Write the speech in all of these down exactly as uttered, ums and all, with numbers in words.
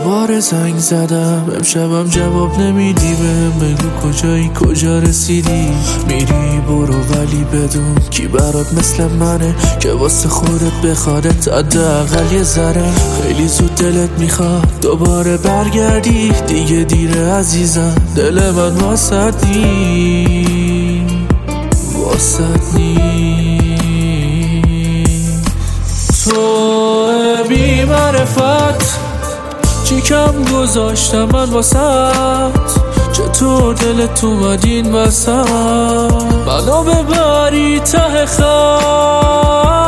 دوباره زنگ زدم امشبم جواب نمیدی بهم، بگو کجایی کجا رسیدی. میری برو ولی بدون کی برات مثل منه که واسه خودت بخوادت حداقل یه ذره. خیلی زود دلت میخواد دوباره برگردی، دیگه دیره عزیزم، دل من واسط نی واسط نی. تو بی معرفت چی کم گذاشتم من واسط، چطور دلت اومد این وسط منو ببری ته خط.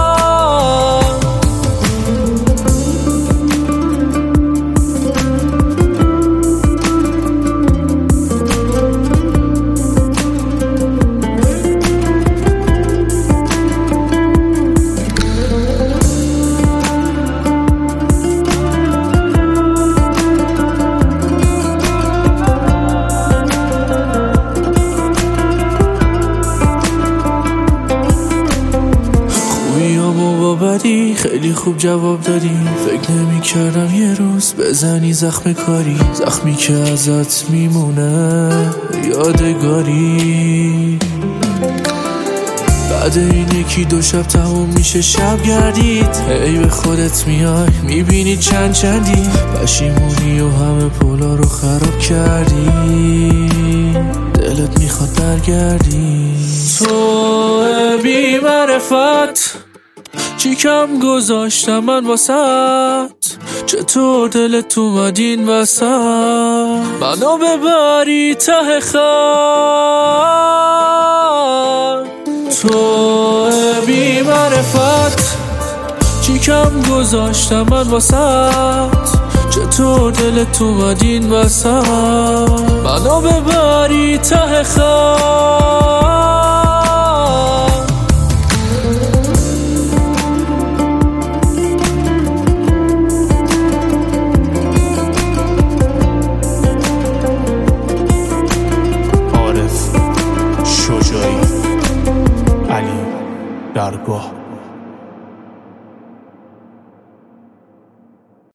بدی خیلی خوب جواب دادی، فکر نمی کردم یه روز بزنی زخم کاری، زخمی که ازت میمونه یادگاری. بعد این یکی دو شب تموم میشه شب گردید، هی به خودت میای میبینی چند چندی، پشیمونی و همه پولا رو خراب کردی، دلت میخواد برگردی. تو بی معرفت چی کم گذاشتم من واسط، چطور دلت اومد این وسط منو ببری ته خط. تو بی معرفت چی کم گذاشتم من واسط، چطور دلت اومد این وسط منو ببری ته خط. علی درگاه.